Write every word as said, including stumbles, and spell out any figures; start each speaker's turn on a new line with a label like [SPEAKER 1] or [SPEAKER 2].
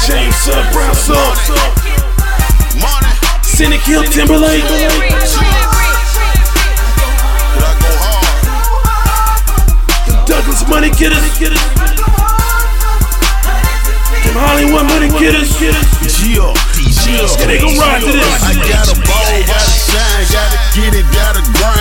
[SPEAKER 1] James Sub, Brown Sub, Cynic Hill, Timberlake. Douglas money getters. Them Hollywood money getters.
[SPEAKER 2] Yeah,
[SPEAKER 1] they gon' ride to this.
[SPEAKER 2] I got a ball, gotta shine, gotta get it, gotta grind.